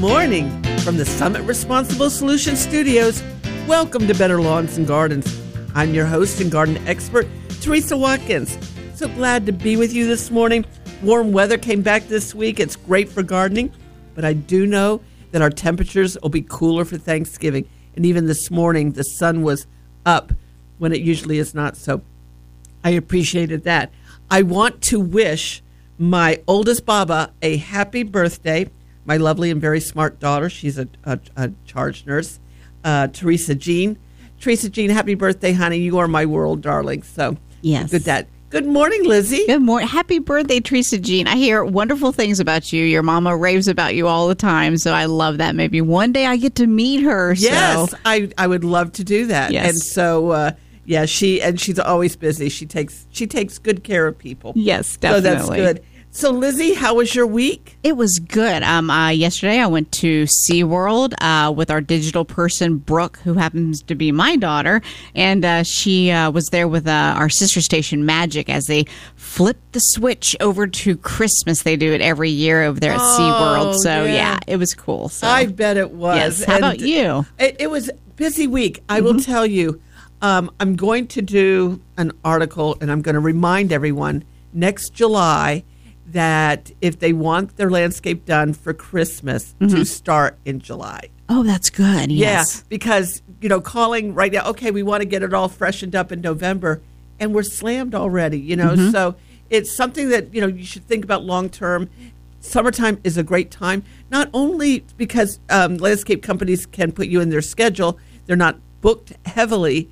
morning from the Summit Responsible Solutions Studios. Welcome to Better Lawns and Gardens. I'm your host and garden expert, Teresa Watkins. So glad to be with you this morning. Warm weather came back this week. It's great for gardening, but I do know that our temperatures will be cooler for Thanksgiving. And even this morning, the sun was up when it usually is not. So I appreciated that. I want to wish my oldest Baba a happy birthday. My lovely and very smart daughter, she's a charge nurse, Teresa Jean. Teresa Jean, happy birthday, honey. You are my world, darling. So yes. Good morning, Lizzie. Good morning. Happy birthday, Teresa Jean. I hear wonderful things about you. Your mama raves about you all the time, so I love that. Maybe one day I get to meet her. Yes, so. I would love to do that. Yes. And so, she's always busy. She takes good care of people. Yes, definitely. So that's good. So, Lizzie, how was your week? It was good. Yesterday I went to SeaWorld with our digital person, Brooke, who happens to be my daughter. And she was there with our sister station, Magic, as they flipped the switch over to Christmas. They do it every year over there at SeaWorld. So, yeah, it was cool. So. I bet it was. Yes. How about you? It was a busy week. I will tell you. I'm going to do an article, and I'm going to remind everyone next July that if they want their landscape done for Christmas, to start in July. Oh, that's good. Yes. Yeah, because, calling right now, okay, we want to get it all freshened up in November, and we're slammed already, So it's something that, you should think about long term. Summertime is a great time, not only because landscape companies can put you in their schedule. They're not booked heavily,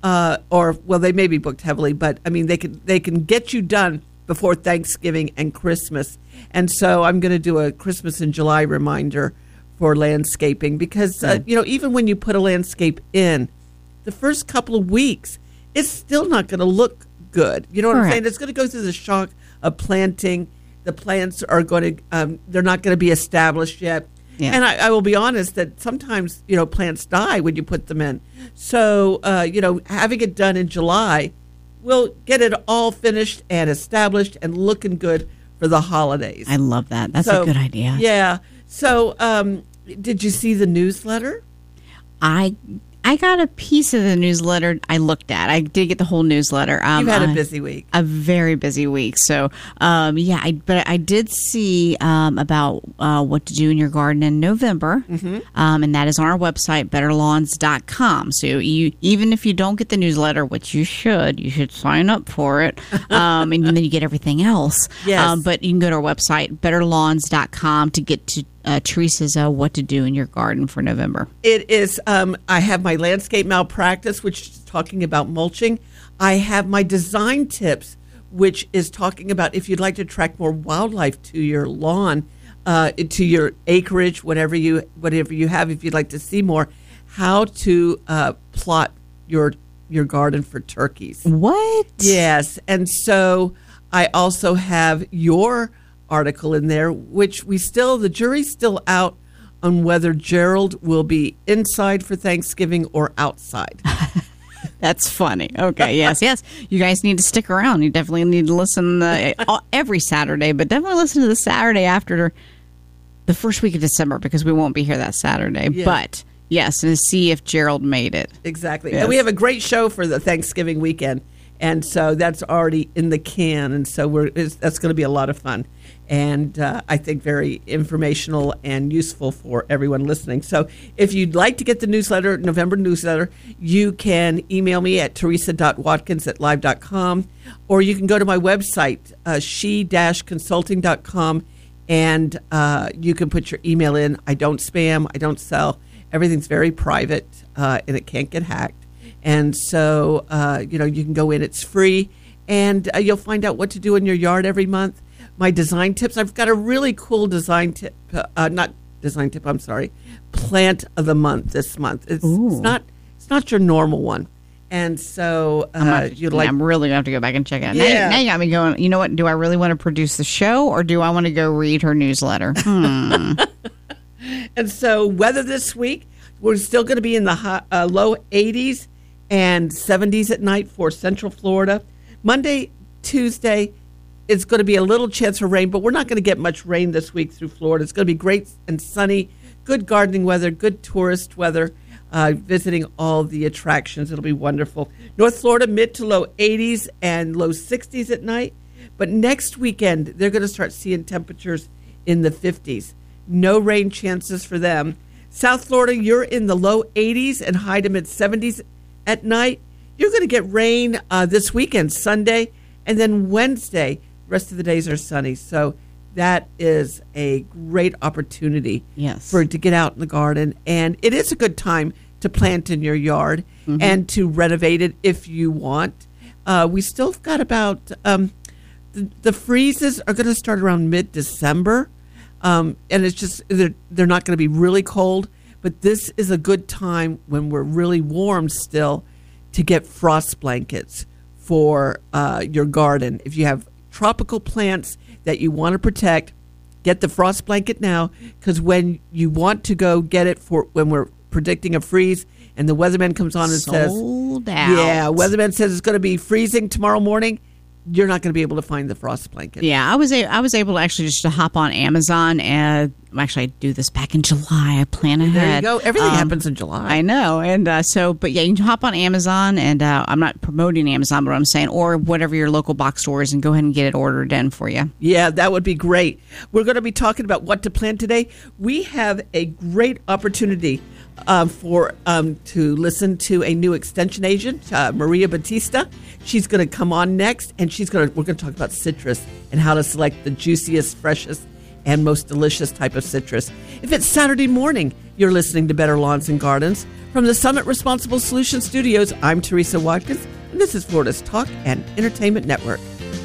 they may be booked heavily, but, I mean, they can get you done before Thanksgiving and Christmas. And so I'm going to do a Christmas in July reminder for landscaping because, even when you put a landscape in, the first couple of weeks, it's still not going to look good. You know what I'm saying? It's going to go through the shock of planting. The plants are going to, they're not going to be established yet. Yeah. And I will be honest that sometimes, plants die when you put them in. So, having it done in July, we'll get it all finished and established and looking good for the holidays. I love that. That's a good idea. Yeah. So, did you see the newsletter? I got a piece of the newsletter I looked at. I did get the whole newsletter. You've had a busy week. A very busy week. So, but I did see about what to do in your garden in November. And that is on our website, betterlawns.com. So even if you don't get the newsletter, which you should sign up for it. And then you get everything else. Yes. But you can go to our website, betterlawns.com, to get to Teresa's what to do in your garden for November. It is, I have my landscape malpractice, which is talking about mulching. I have my design tips, which is talking about if you'd like to attract more wildlife to your lawn, to your acreage, whatever you have, if you'd like to see more, how to plot your garden for turkeys. What? Yes. And so I also have your article in there, which the jury's still out on whether Gerald will be inside for Thanksgiving or outside. That's funny. Okay, yes. You guys need to stick around. You definitely need to listen every Saturday, but definitely listen to the Saturday after the first week of December because we won't be here that Saturday. Yeah. But yes, and to see if Gerald made it. Exactly. Yes. And we have a great show for the Thanksgiving weekend. And so that's already in the can. And so that's going to be a lot of fun. And I think very informational and useful for everyone listening. So if you'd like to get the newsletter, November newsletter, you can email me at teresa.watkins@live.com, or you can go to my website, she-consulting.com, and you can put your email in. I don't spam. I don't sell. Everything's very private, and it can't get hacked. And so, you can go in. It's free, and you'll find out what to do in your yard every month. My design tips. I've got a really cool design tip. Plant of the month this month. It's not your normal one. And so I'm really going to have to go back and check it out. Yeah. Now you got me going, you know what? Do I really want to produce the show, or do I want to go read her newsletter? And so weather this week, we're still going to be in the low 80s and 70s at night for Central Florida. Monday, Tuesday, it's going to be a little chance for rain, but we're not going to get much rain this week through Florida. It's going to be great and sunny good gardening weather, good tourist weather, visiting all the attractions. It'll be wonderful. North Florida, mid to low 80s and low 60s at night. But next weekend, they're going to start seeing temperatures in the 50s. No rain chances for them. South Florida, you're in the low 80s and high to mid 70s at night. You're going to get rain this weekend, Sunday, and then Wednesday. The rest of the days are sunny. So that is a great opportunity to get out in the garden. And it is a good time to plant in your yard and to renovate it if you want. We still got about, the freezes are going to start around mid-December. And it's just, they're not going to be really cold. But this is a good time when we're really warm still to get frost blankets for your garden. If you have tropical plants that you want to protect, get the frost blanket now, because when you want to go get it for when we're predicting a freeze and the weatherman comes on and Sold out. Yeah, weatherman says it's going to be freezing tomorrow morning, you're not going to be able to find the frost blanket. Yeah, I was able to actually just to hop on Amazon, and actually I do this back in July. I plan ahead. There you go. Everything happens in July. I know, and but yeah, you can hop on Amazon, and I'm not promoting Amazon, but I'm saying, or whatever your local box store is, and go ahead and get it ordered in for you. Yeah, that would be great. We're going to be talking about what to plant today. We have a great opportunity to listen to a new extension agent, Maria Batista. She's going to come on next, and we're going to talk about citrus and how to select the juiciest, freshest, and most delicious type of citrus. If it's Saturday morning, you're listening to Better Lawns and Gardens. From the Summit Responsible Solutions Studios, I'm Teresa Watkins, and this is Florida's Talk and Entertainment Network.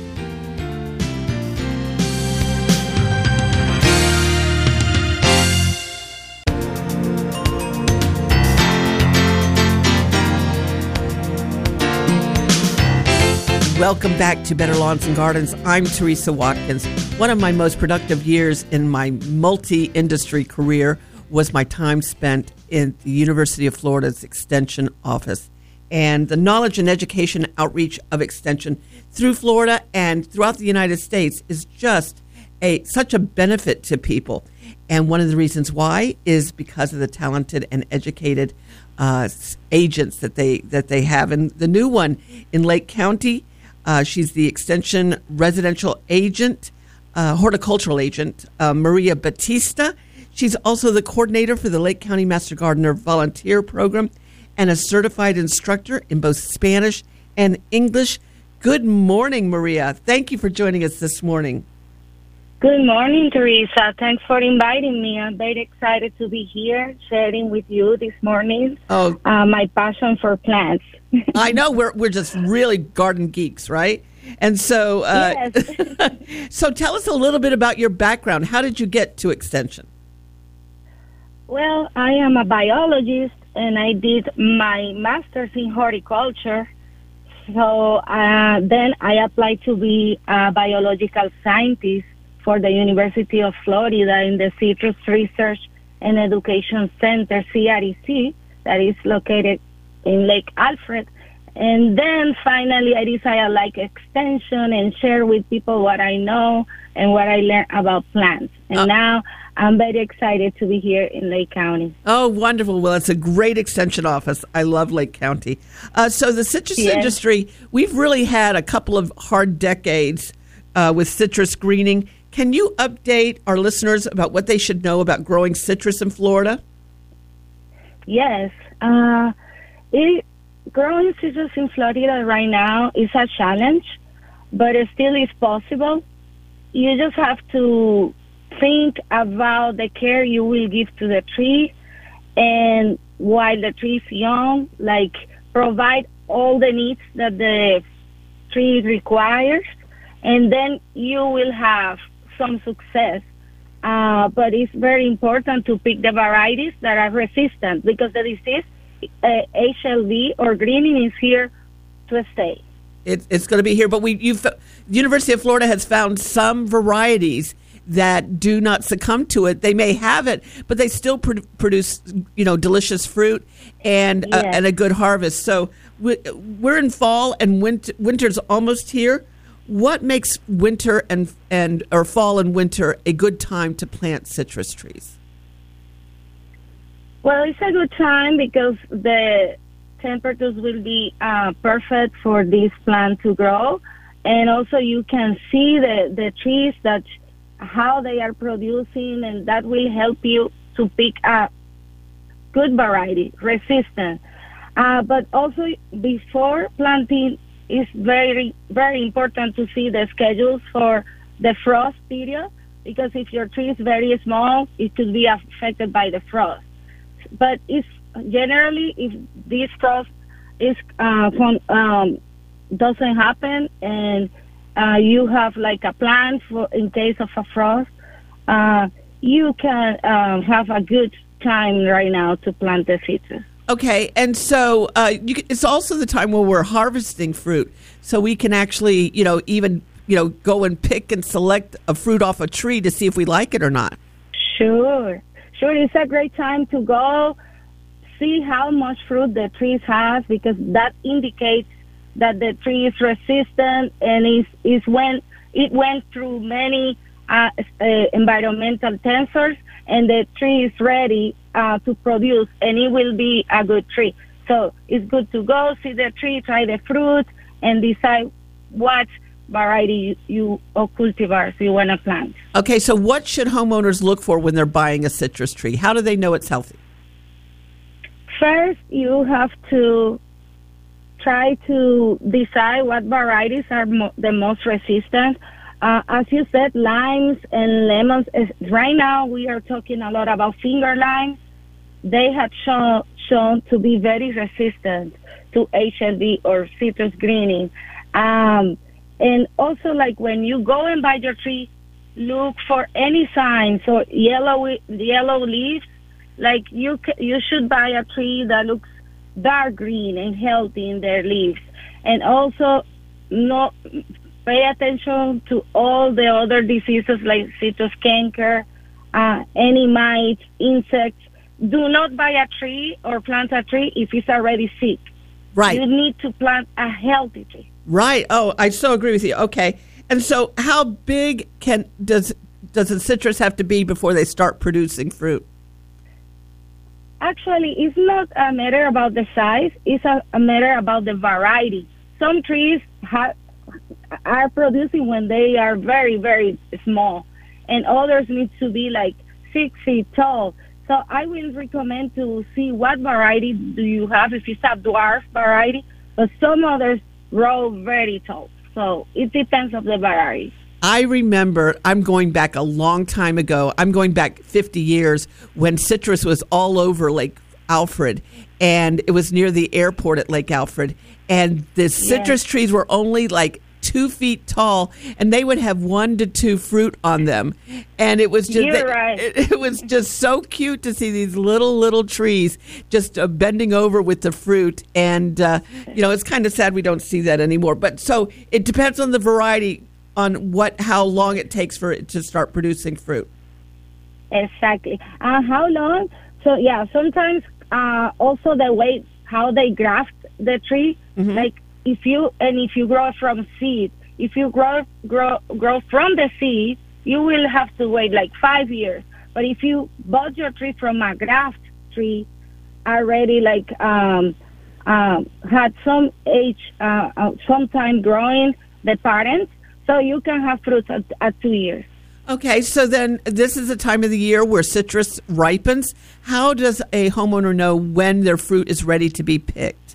Welcome back to Better Lawns and Gardens. I'm Teresa Watkins. One of my most productive years in my multi-industry career was my time spent in the University of Florida's Extension office. And the knowledge and education outreach of Extension through Florida and throughout the United States is just such a benefit to people. And one of the reasons why is because of the talented and educated agents that they have. And the new one in Lake County, she's the Extension residential agent, horticultural agent, Maria Batista. She's also the coordinator for the Lake County Master Gardener Volunteer Program and a certified instructor in both Spanish and English. Good morning, Maria. Thank you for joining us this morning. Good morning, Teresa. Thanks for inviting me. I'm very excited to be here sharing with you this morning my passion for plants. I know we're just really garden geeks, right? And so, yes. So tell us a little bit about your background. How did you get to Extension? Well, I am a biologist, and I did my master's in horticulture. So then I applied to be a biological scientist for the University of Florida in the Citrus Research and Education Center, CREC, that is located in Lake Alfred. And then finally I decided I like extension and share with people what I know and what I learned about plants. And now I'm very excited to be here in Lake County. Oh, wonderful. Well, it's a great extension office. I love Lake County. So the citrus industry, we've really had a couple of hard decades with citrus greening. Can you update our listeners about what they should know about growing citrus in Florida? Yes. Growing citrus in Florida right now is a challenge, but it still is possible. You just have to think about the care you will give to the tree, and while the tree is young, like provide all the needs that the tree requires, and then you will have some success. But it's very important to pick the varieties that are resistant, because the disease, HLV or greening, is here to stay. It's going to be here, but the University of Florida has found some varieties that do not succumb to it. They may have it, but they still produce, delicious fruit and a good harvest. So we're in fall, and winter's almost here. What makes winter or fall and winter a good time to plant citrus trees? Well, it's a good time because the temperatures will be perfect for this plant to grow. And also you can see the trees, that how they are producing, and that will help you to pick a good variety, resistant. But also before planting, it's very, very important to see the schedules for the frost period, because if your tree is very small, it could be affected by the frost. But if generally, if this frost is doesn't happen, and you have like a plan for in case of a frost, you can have a good time right now to plant the citrus. Okay, and so it's also the time when we're harvesting fruit, so we can actually, even go and pick and select a fruit off a tree to see if we like it or not. Sure. It's a great time to go see how much fruit the tree has, because that indicates that the tree is resistant, and is when it went through many environmental tensors, and the tree is ready to produce, and it will be a good tree. So it's good to go see the tree, try the fruit, and decide what variety or cultivars you want to plant. Okay, so what should homeowners look for when they're buying a citrus tree? How do they know it's healthy? First, you have to try to decide what varieties are the most resistant. As you said, limes and lemons. Right now, we are talking a lot about finger limes. They have shown to be very resistant to HLB or citrus greening. And also, like when you go and buy your tree, look for any signs. So yellow leaves. Like you should buy a tree that looks dark green and healthy in their leaves. And also, pay attention to all the other diseases like citrus canker, any mites, insects. Do not buy a tree or plant a tree if it's already sick. Right. You need to plant a healthy tree. Right. Oh, I so agree with you. Okay. And so how big does a citrus have to be before they start producing fruit? Actually, it's not a matter about the size. It's a matter about the variety. Some trees are producing when they are very, very small, and others need to be like 6 feet tall. So I will recommend to see what variety do you have, if it's a dwarf variety, but some others grow very tall. So it depends on the variety. I remember, I'm going back a long time ago. I'm going back 50 years when citrus was all over Lake Alfred, and it was near the airport at Lake Alfred. And the citrus trees were only like 2 feet tall, and they would have 1 to 2 fruit on them. And it was just, it was just so cute to see these little trees just bending over with the fruit. And, it's kind of sad we don't see that anymore. But so it depends on the variety, on how long it takes for it to start producing fruit. Exactly. How long? So yeah, sometimes also the way how they graft the tree. Mm-hmm. Like if you grow from seed, if you grow from the seed, you will have to wait like 5 years. But if you bought your tree from a graft tree, already like had some age, some time growing the parents. So you can have fruits at 2 years. Okay, so then this is the time of the year where citrus ripens. How does a homeowner know when their fruit is ready to be picked?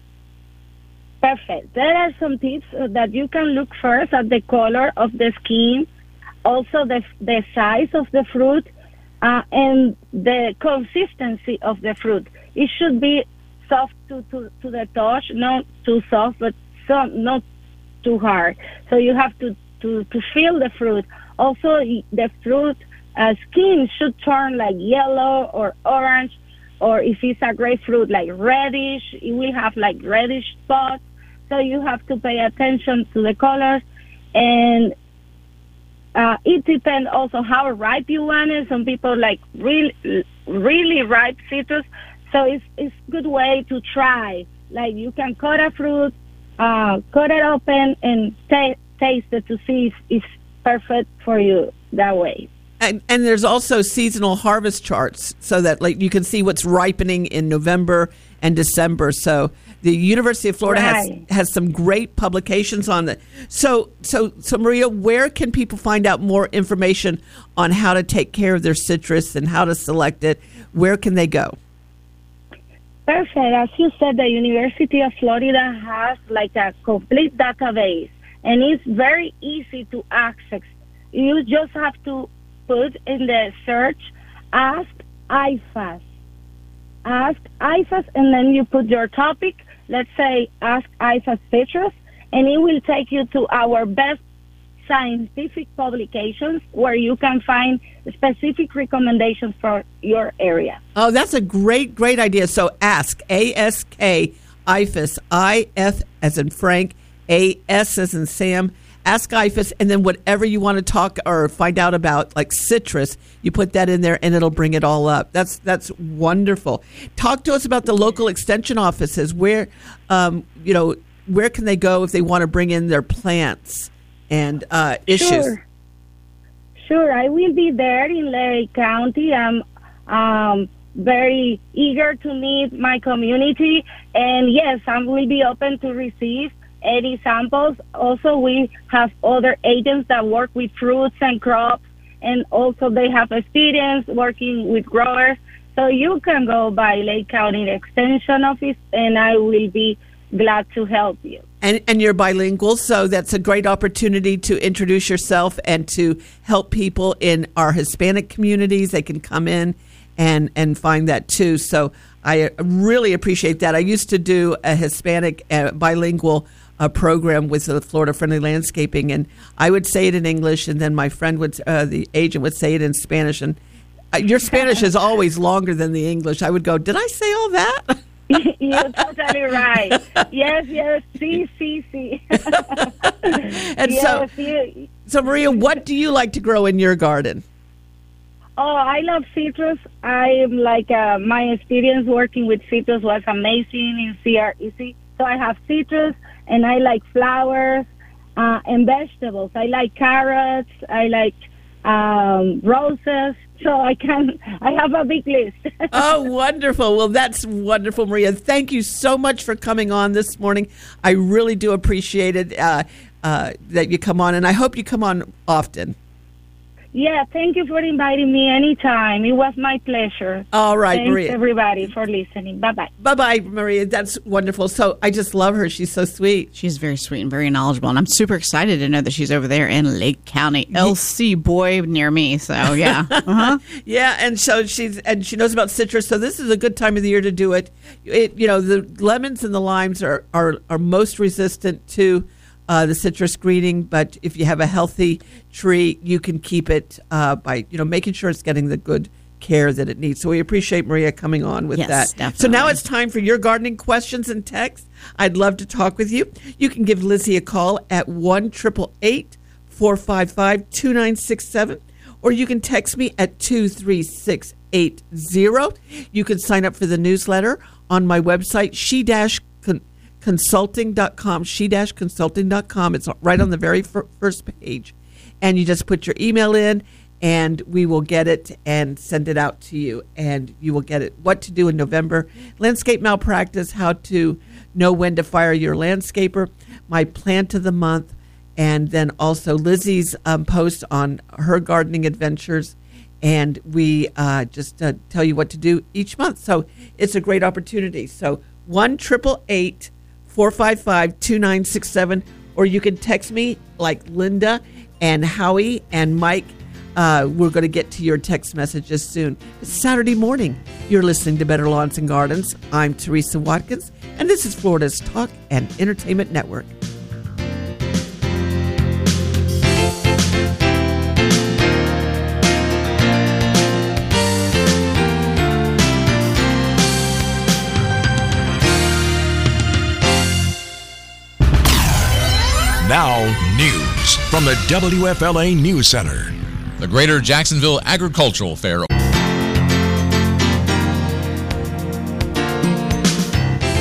Perfect. There are some tips that you can look first at the color of the skin, also the size of the fruit, and the consistency of the fruit. It should be soft to the touch, not too soft, but not too hard. So you have to feel the fruit. Also, the fruit skin should turn like yellow or orange, or if it's a grapefruit, like reddish. It will have like reddish spots. So you have to pay attention to the colors, and it depends also how ripe you want it. Some people like really ripe citrus, so it's good way to try. Like you can cut a fruit, cut it open, and taste it to see if it's perfect for you that way. And there's also seasonal harvest charts so that like you can see what's ripening in November and December. So the University of Florida has some great publications on that. So Maria, where can people find out more information on how to take care of their citrus and how to select it? Where can they go? Perfect. As you said, the University of Florida has like a complete database, and it's very easy to access. You just have to put in the search, Ask IFAS. Ask IFAS, and then you put your topic, let's say Ask IFAS Citrus, and it will take you to our best scientific publications where you can find specific recommendations for your area. Oh, that's a great idea. So Ask, A-S-K, IFAS, I-F as in Frank, A-S as in Sam, Ask IFAS, and then whatever you want to talk or find out about, like citrus, you put that in there and it'll bring it all up. That's wonderful. Talk to us about the local extension offices. Where, where can they go if they want to bring in their plants and issues? Sure, I will be there in Lake County. I'm very eager to meet my community, and yes, I will be open to receive any samples. Also, we have other agents that work with fruits and crops, and also they have experience working with growers. So you can go by Lake County Extension Office, and I will be glad to help you. And you're bilingual, so that's a great opportunity to introduce yourself and to help people in our Hispanic communities. They can come in and find that too. So I really appreciate that. I used to do a Hispanic bilingual program with the Florida Friendly Landscaping, and I would say it in English, and then my friend the agent would say it in Spanish. And your Spanish is always longer than the English. I would go, did I say all that? You're totally right. Yes, sí. And yes, so Maria, what do you like to grow in your garden? Oh, I love citrus. I'm like, my experience working with citrus was amazing in CREC. So I have citrus, and I like flowers and vegetables. I like carrots. I like roses. So I have a big list. Oh, wonderful. Well, that's wonderful, Maria. Thank you so much for coming on this morning. I really do appreciate it that you come on, and I hope you come on often. Yeah, thank you for inviting me anytime. It was my pleasure. All right, Thanks, Maria. Everybody, for listening. Bye-bye. Bye-bye, Maria. That's wonderful. So I just love her. She's so sweet. She's very sweet and very knowledgeable, and I'm super excited to know that she's over there in Lake County, LC boy near me. So yeah, yeah. And so she knows about citrus. So this is a good time of the year to do it. The lemons and the limes are most resistant to the citrus greening, but if you have a healthy tree, you can keep it by making sure it's getting the good care that it needs. So we appreciate Maria coming on with that. Definitely. So now it's time for your gardening questions and texts. I'd love to talk with you. You can give Lizzie a call at 1-888-455-2967, or you can text me at 23680. You can sign up for the newsletter on my website, consulting.com, she-consulting.com. It's right on the very first page. And you just put your email in, and we will get it and send it out to you. And you will get it. What to do in November, landscape malpractice, how to know when to fire your landscaper, my plant of the month, and then also Lizzie's post on her gardening adventures. And we just tell you what to do each month. So it's a great opportunity. So 1-888-455-2967, or you can text me like Linda and Howie and Mike. We're going to get to your text messages soon. It's Saturday morning. You're listening to Better Lawns and Gardens. I'm Teresa Watkins, and this is Florida's Talk and Entertainment Network. Now, news from the WFLA News Center. The Greater Jacksonville Agricultural Fair.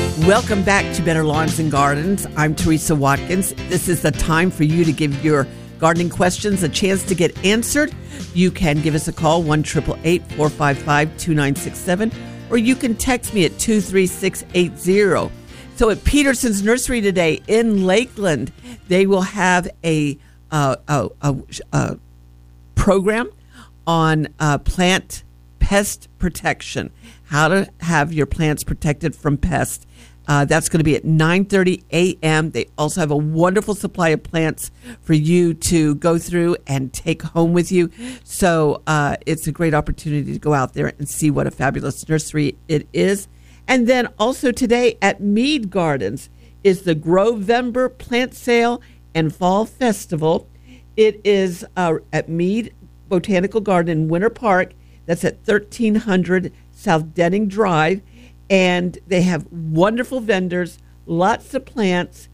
Welcome back to Better Lawns and Gardens. I'm Teresa Watkins. This is the time for you to give your gardening questions a chance to get answered, you can give us a call, 1-888-455-2967, or you can text me at 23680. So at Peterson's Nursery today in Lakeland, they will have a program on plant pest protection, how to have your plants protected from pests. That's going to be at 9:30 a.m. They also have a wonderful supply of plants for you to go through and take home with you. So it's a great opportunity to go out there and see what a fabulous nursery it is. And then also today at Mead Gardens is the Grovember Plant Sale and Fall Festival. It is at Mead Botanical Garden in Winter Park. That's at 1300 South Denning Drive. And they have wonderful vendors, lots of plants.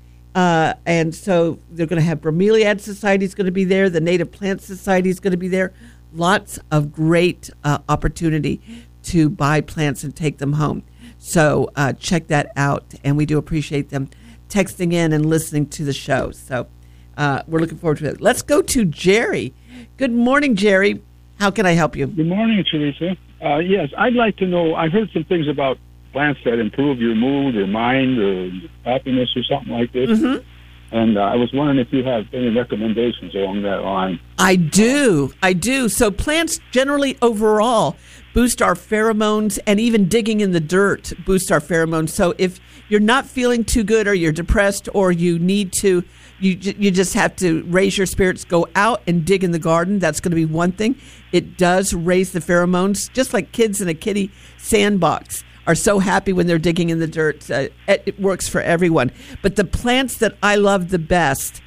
And so they're going to have Bromeliad Society is going to be there. The Native Plant Society is going to be there. Lots of great opportunity to buy plants and take them home. So check that out. And we do appreciate them texting in and listening to the show. So we're looking forward to it. Let's go to Jerry. Good morning, Jerry. How can I help you? Good morning, Teresa. Yes, I'd like to know, I've heard some things about plants that improve your mood or mind or happiness or something like this. Mm-hmm. And I was wondering if you have any recommendations along that line. I do. So plants generally overall boost our pheromones, and even digging in the dirt boosts our pheromones. So if you're not feeling too good, or you're depressed, or you need to, you just have to raise your spirits, go out and dig in the garden. That's going to be one thing. It does raise the pheromones, just like kids in a kiddie sandbox are so happy when they're digging in the dirt. It works for everyone. But the plants that I love the best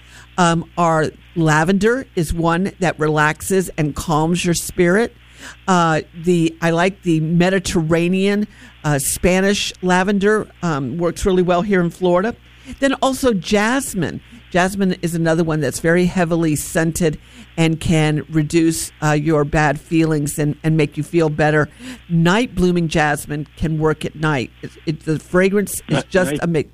are lavender is one that relaxes and calms your spirit. I like the Mediterranean Spanish lavender, works really well here in Florida. Then also jasmine. Jasmine is another one that's very heavily scented and can reduce your bad feelings and make you feel better. Night blooming jasmine can work at night. The fragrance is just amazing.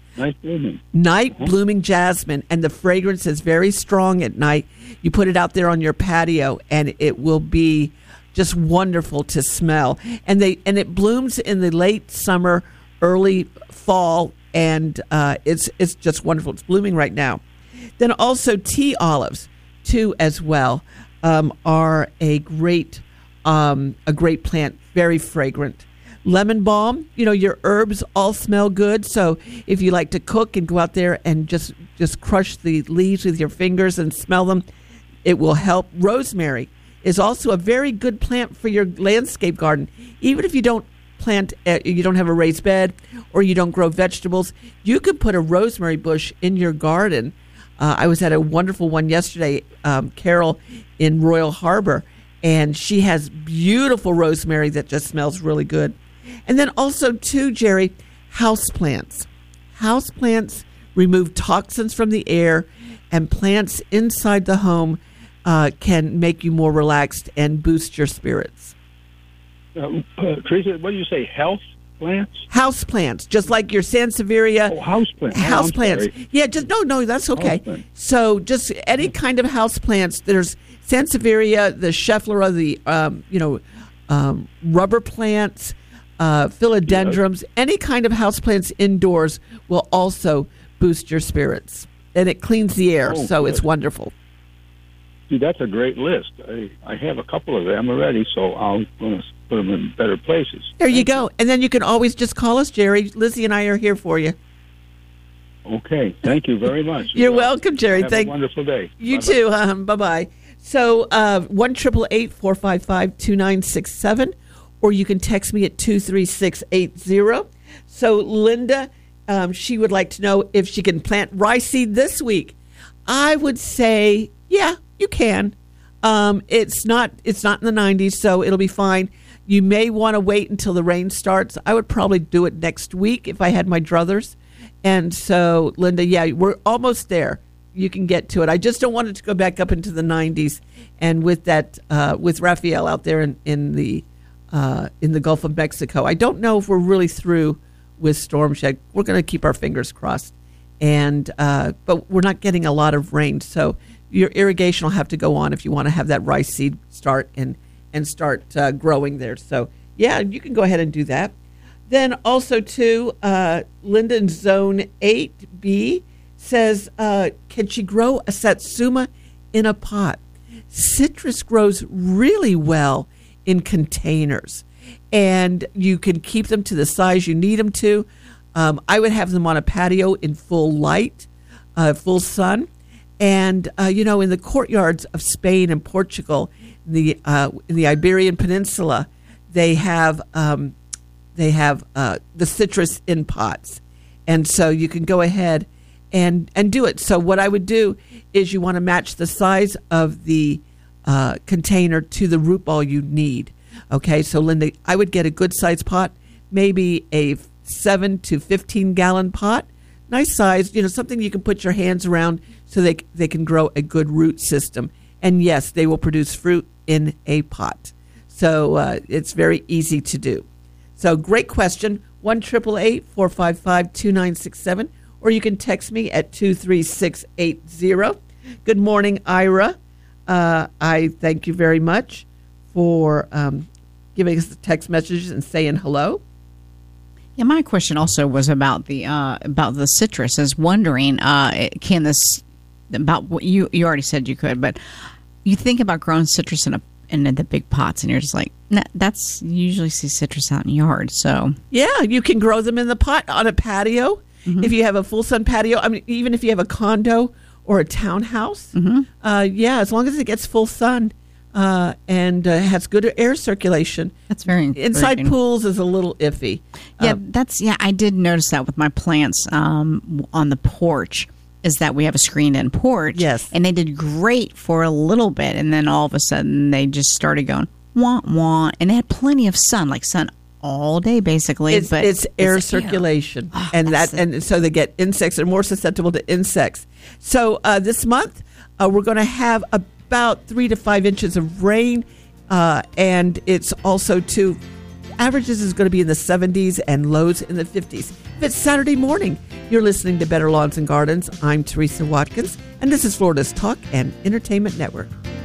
Night blooming jasmine, and the fragrance is very strong at night. You put it out there on your patio, and it will be just wonderful to smell. And it blooms in the late summer, early fall, and it's just wonderful. It's blooming right now. Then also tea olives, too, as well, are a great plant, very fragrant. Lemon balm, your herbs all smell good. So if you like to cook and go out there and just crush the leaves with your fingers and smell them, it will help. Rosemary is also a very good plant for your landscape garden. Even if you don't you don't have a raised bed, or you don't grow vegetables, you could put a rosemary bush in your garden. I was at a wonderful one yesterday, Carol in Royal Harbor, and she has beautiful rosemary that just smells really good. And then also, too, Jerry, houseplants. Houseplants remove toxins from the air, and plants inside the home can make you more relaxed and boost your spirits. Teresa, what do you say, health plants? House plants, just like your Sansevieria. Oh, house plants. House plants. Yeah, just no, that's okay. So just any kind of house plants. There's Sansevieria, the Schefflera, the rubber plants, philodendrons. Any kind of house plants indoors will also boost your spirits, and it cleans the air. So good. It's wonderful. See, that's a great list. I have a couple of them already, so I'm going to put them in better places. There you go. And then you can always just call us, Jerry. Lizzie and I are here for you. Okay. Thank you very much. You're welcome, Jerry. Have a wonderful day. You too. Bye-bye. So 1-888-455-2967, or you can text me at 23680. So Linda, she would like to know if she can plant rye seed this week. I would say, yeah, you can. It's not in the 90s, so it'll be fine. You may want to wait until the rain starts. I would probably do it next week if I had my druthers. And so, Linda, yeah, we're almost there. You can get to it. I just don't want it to go back up into the 90s. And with that, with Rafael out there in the Gulf of Mexico, I don't know if we're really through with storm shed. We're going to keep our fingers crossed. And but we're not getting a lot of rain, so your irrigation will have to go on if you want to have that rice seed start and start growing there. So, yeah, you can go ahead and do that. Then also, too, Linda in Zone 8B says, can she grow a satsuma in a pot? Citrus grows really well in containers, and you can keep them to the size you need them to. I would have them on a patio in full light, full sun. And, in the courtyards of Spain and Portugal, in the Iberian Peninsula, they have the citrus in pots. And so you can go ahead and do it. So what I would do is you want to match the size of the container to the root ball you need. Okay, so Linda, I would get a good size pot, maybe a 7 to 15 gallon pot. Nice size, something you can put your hands around so they can grow a good root system. And yes, they will produce fruit in a pot. So it's very easy to do. So great question, 1-888-455-2967, or you can text me at 23680. Good morning, Ira. I thank you very much for giving us the text messages and saying hello. Yeah, my question also was about the citrus. I was wondering, can this about what you already said you could, but you think about growing citrus in the big pots, and you're just like, nah, that's you usually see citrus out in yards. So yeah, you can grow them in the pot on a patio if you have a full sun patio. I mean, even if you have a condo or a townhouse, as long as it gets full sun. And has good air circulation. That's very inside pools is a little iffy. Yeah, I did notice that with my plants on the porch. Is that we have a screened-in porch? Yes, and they did great for a little bit, and then all of a sudden they just started going wah wah, and they had plenty of sun all day basically. It's air circulation, and so they get insects. They're more susceptible to insects. So this month we're going to have about 3 to 5 inches of rain, and it's also averages is going to be in the 70s and lows in the 50s. If it's Saturday morning, you're listening to Better Lawns and Gardens. I'm Teresa Watkins, and this is Florida's Talk and Entertainment Network.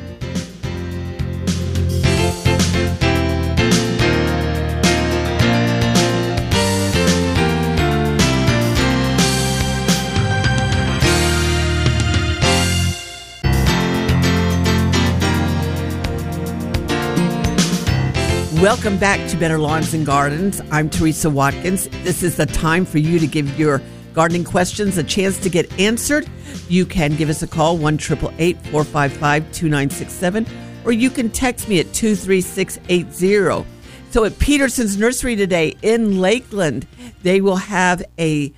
Welcome back to Better Lawns and Gardens. I'm Teresa Watkins. This is the time for you to give your gardening questions a chance to get answered. You can give us a call, 1-888-455-2967, or you can text me at 23680. So at Peterson's Nursery today in Lakeland, they will have a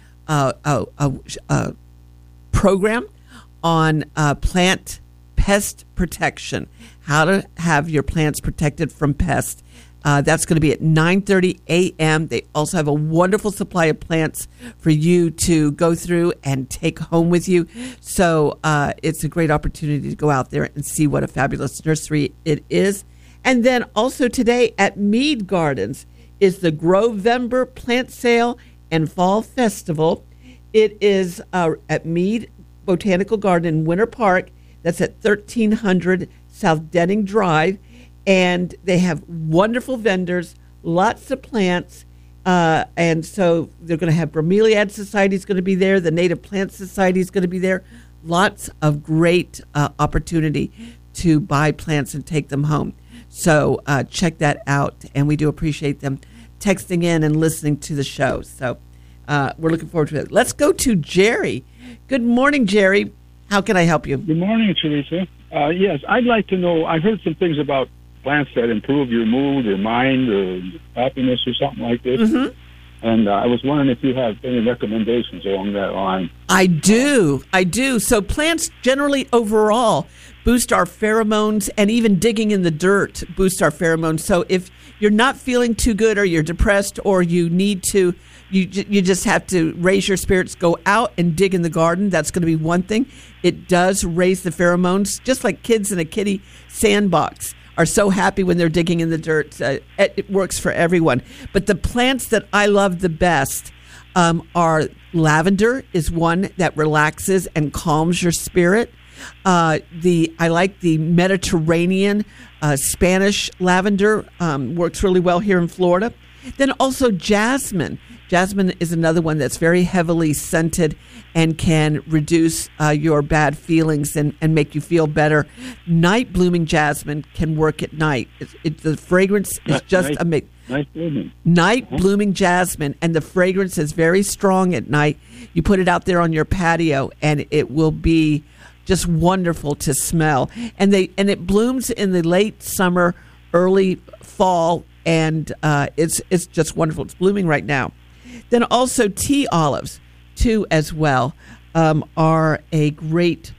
program on plant pest protection, how to have your plants protected from pests. That's going to be at 9:30 a.m. They also have a wonderful supply of plants for you to go through and take home with you. So it's a great opportunity to go out there and see what a fabulous nursery it is. And then also today at Mead Gardens is the Grovember Plant Sale and Fall Festival. It is at Mead Botanical Garden in Winter Park. That's at 1300 South Denning Drive. And they have wonderful vendors, lots of plants. And so they're going to have Bromeliad Society is going to be there. The Native Plant Society is going to be there. Lots of great opportunity to buy plants and take them home. So check that out. And we do appreciate them texting in and listening to the show. So we're looking forward to it. Let's go to Jerry. Good morning, Jerry. How can I help you? Good morning, Teresa. Yes, I'd like to know, I've heard some things about plants that improve your mood or mind or happiness or something like this. Mm-hmm. And I was wondering if you have any recommendations along that line. I do. So plants generally overall boost our pheromones, and even digging in the dirt boosts our pheromones. So if you're not feeling too good, or you're depressed, or you need to, you just have to raise your spirits, go out and dig in the garden. That's going to be one thing. It does raise the pheromones, just like kids in a kiddie sandbox are so happy when they're digging in the dirt. It works for everyone. But the plants that I love the best are lavender is one that relaxes and calms your spirit. I like the Mediterranean Spanish lavender. Works really well here in Florida. Then also jasmine. Jasmine is another one that's very heavily scented and can reduce your bad feelings and make you feel better. Night blooming jasmine can work at night. The fragrance is just amazing. Night blooming jasmine, and the fragrance is very strong at night. You put it out there on your patio, and it will be just wonderful to smell. And it blooms in the late summer, early fall, and it's just wonderful. It's blooming right now. Then also tea olives, too, as well, are a great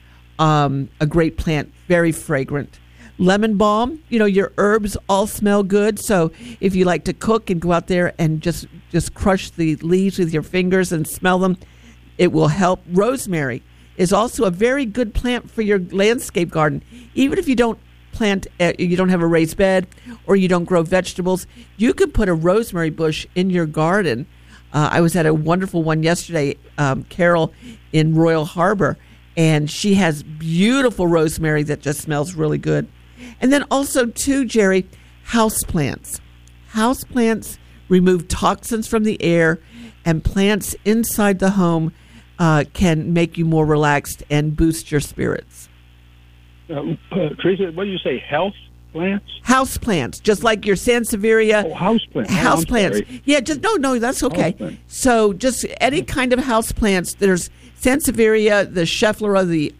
plant, very fragrant. Lemon balm, your herbs all smell good. So if you like to cook and go out there and just crush the leaves with your fingers and smell them, it will help. Rosemary is also a very good plant for your landscape garden. Even if you don't you don't have a raised bed or you don't grow vegetables, you can put a rosemary bush in your garden. I was at a wonderful one yesterday, Carol in Royal Harbor, and she has beautiful rosemary that just smells really good. And then also, too, Jerry, houseplants. Houseplants remove toxins from the air, and plants inside the home can make you more relaxed and boost your spirits. Teresa, what do you say, health plants? Houseplants, just like your Sansevieria. Oh, houseplants. Houseplants. Yeah, no, that's okay. House so just any kind of houseplants. There's Sansevieria, the Schefflera, the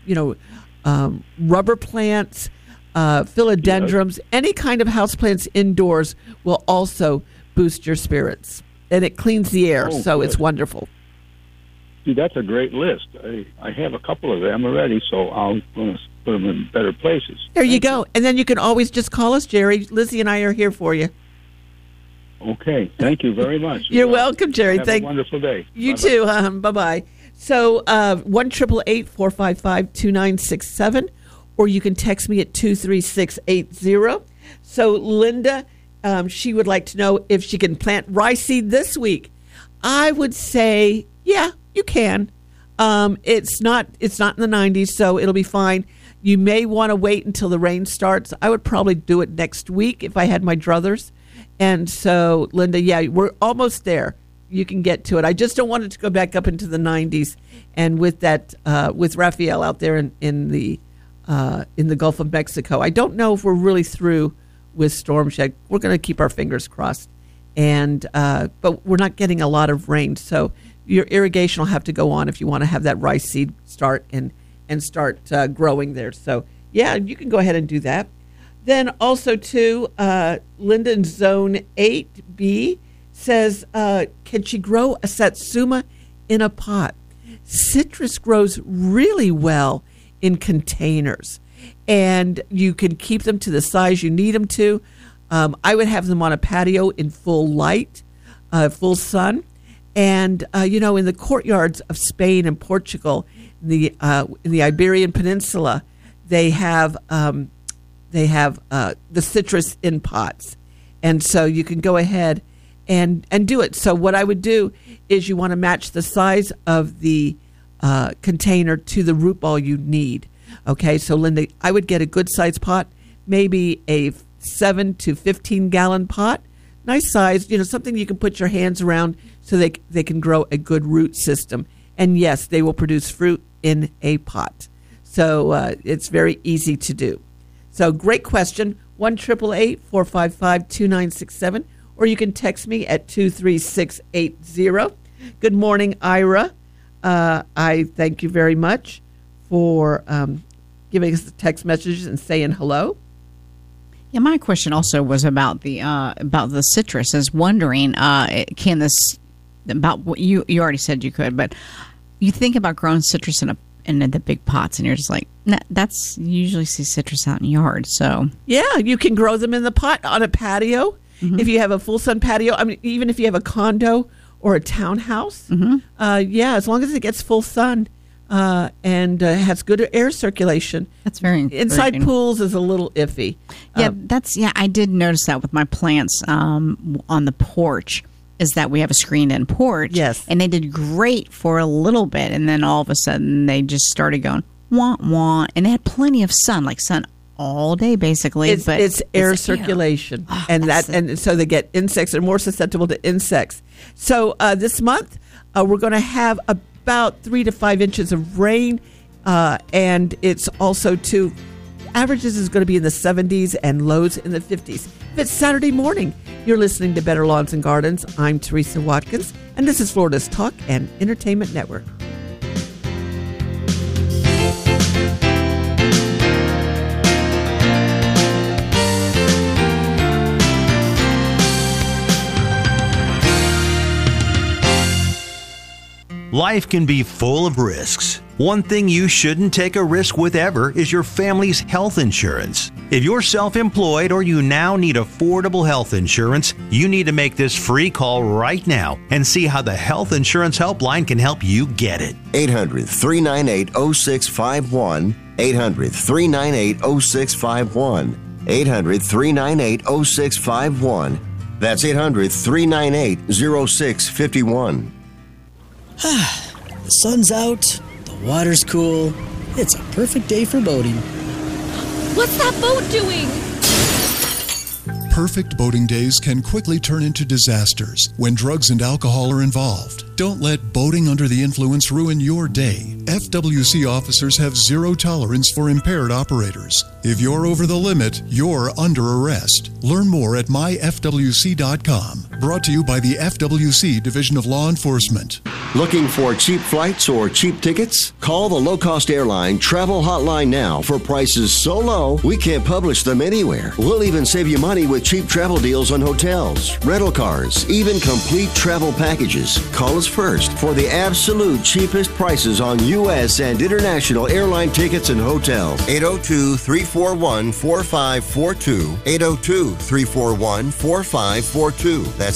rubber plants, philodendrons. Yes. Any kind of houseplants indoors will also boost your spirits, and it cleans the air, so good. It's wonderful. See, that's a great list. I have a couple of them already, so I'm going to put them in better places. There you go. And then you can always just call us, Jerry. Lizzie and I are here for you. Okay. Thank you very much. You're welcome, Jerry. Have a wonderful day. You too. Bye-bye. So 1-888-455-2967, or you can text me at 23680. So Linda, she would like to know if she can plant rice seed this week. I would say, yeah, you can. It's not in the 90s, so it'll be fine. You may want to wait until the rain starts. I would probably do it next week if I had my druthers. And so, Linda, yeah, we're almost there. You can get to it. I just don't want it to go back up into the 90s. And with that, with Rafael out there in the Gulf of Mexico, I don't know if we're really through with storm shed. We're going to keep our fingers crossed. And but we're not getting a lot of rain, so your irrigation will have to go on if you want to have that rice seed start and start growing there. So yeah, you can go ahead and do that. Then also too, Linda in Zone 8B says, can she grow a satsuma in a pot? Citrus grows really well in containers, and you can keep them to the size you need them to. I would have them on a patio in full light, full sun. And, in the courtyards of Spain and Portugal, in the Iberian Peninsula, they have the citrus in pots. And so you can go ahead and do it. So what I would do is you want to match the size of the container to the root ball you need. Okay, so Linda, I would get a good size pot, maybe a 7 to 15 gallon pot. Nice size, something you can put your hands around so they can grow a good root system. And yes, they will produce fruit in a pot. So it's very easy to do. So great question, 1-888-455-2967, or you can text me at 23680. Good morning, Ira. I thank you very much for giving us the text messages and saying hello. Yeah, my question also was about the citrus. I was wondering, can this, about what you already said you could, but you think about growing citrus in the big pots, and you're just like, nah, that's, you usually see citrus out in yards. So yeah, you can grow them in the pot on a patio. Mm-hmm. If you have a full sun patio, I mean, even if you have a condo or a townhouse, mm-hmm. As long as it gets full sun. And has good air circulation. That's very encouraging. Inside pools is a little iffy. I did notice that with my plants on the porch, is that we have a screened-in porch. Yes. And they did great for a little bit, and then all of a sudden they just started going, wah, wah. And they had plenty of sun, like sun all day, basically. It's air circulation, and so they get insects. They're more susceptible to insects. So this month we're going to have about 3 to 5 inches of rain, and it's also averages is going to be in the 70s and lows in the 50s. If it's Saturday morning, you're listening to Better Lawns and Gardens. I'm Teresa Watkins, and this is Florida's Talk and Entertainment Network. Life can be full of risks. One thing you shouldn't take a risk with ever is your family's health insurance. If you're self-employed or you now need affordable health insurance, you need to make this free call right now and see how the Health Insurance Helpline can help you get it. 800-398-0651. 800-398-0651. 800-398-0651. That's 800-398-0651. The sun's out, the water's cool. It's a perfect day for boating. What's that boat doing? Perfect boating days can quickly turn into disasters when drugs and alcohol are involved. Don't let boating under the influence ruin your day. FWC officers have zero tolerance for impaired operators. If you're over the limit, you're under arrest. Learn more at myfwc.com. Brought to you by the FWC Division of Law Enforcement. Looking for cheap flights or cheap tickets? Call the low-cost airline travel hotline now for prices so low we can't publish them anywhere. We'll even save you money with cheap travel deals on hotels, rental cars, even complete travel packages. Call us first for the absolute cheapest prices on U.S. and international airline tickets and hotels. 802-341-4542. 802-341-4542. That's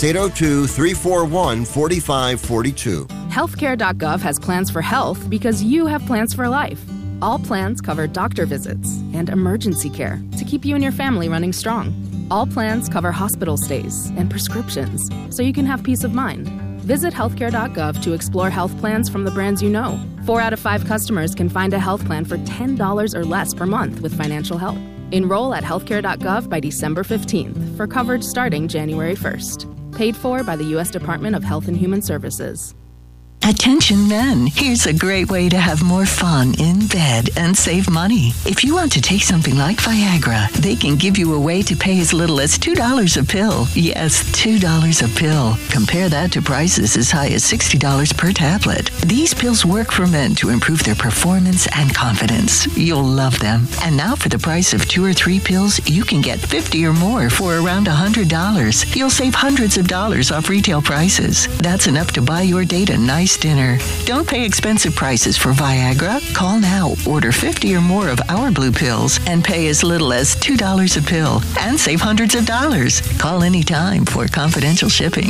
802-341-4542. Healthcare.gov has plans for health because you have plans for life. All plans cover doctor visits and emergency care to keep you and your family running strong. All plans cover hospital stays and prescriptions so you can have peace of mind. Visit healthcare.gov to explore health plans from the brands you know. 4 out of 5 customers can find a health plan for $10 or less per month with financial help. Enroll at healthcare.gov by December 15th for coverage starting January 1st. Paid for by the U.S. Department of Health and Human Services. Attention men, here's a great way to have more fun in bed and save money. If you want to take something like Viagra, they can give you a way to pay as little as $2 a pill. Yes, $2 a pill. Compare that to prices as high as $60 per tablet. These pills work for men to improve their performance and confidence. You'll love them. And now for the price of 2 or 3 pills, you can get 50 or more for around $100. You'll save hundreds of dollars off retail prices. That's enough to buy your date a nice dinner. Don't pay expensive prices for Viagra. Call now, order 50 or more of our blue pills, and pay as little as $2 a pill and save hundreds of dollars. Call anytime for confidential shipping.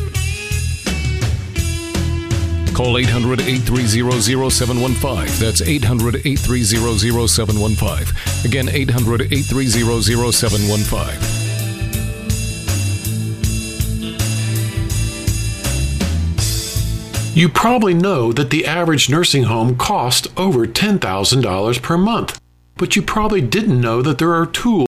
Call 800-830-0715. That's 800-830-0715. Again, 800-830-0715. You probably know that the average nursing home costs over $10,000 per month, but you probably didn't know that there are tools